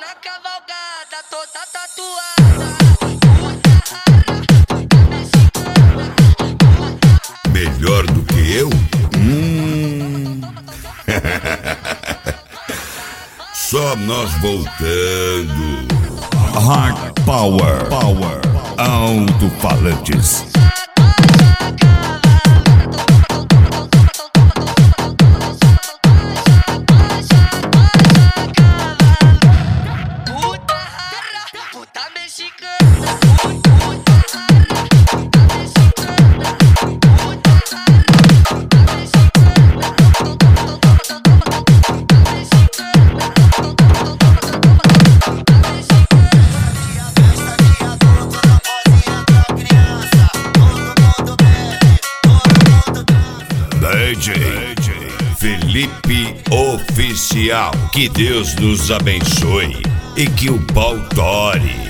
na cavalgada, toda tatuada. Melhor do que eu? Só nós voltando. Hard Power. Alto-falantes. Puta mexicana. DJ Felipe Oficial. Que Deus nos abençoe e que o pau tore.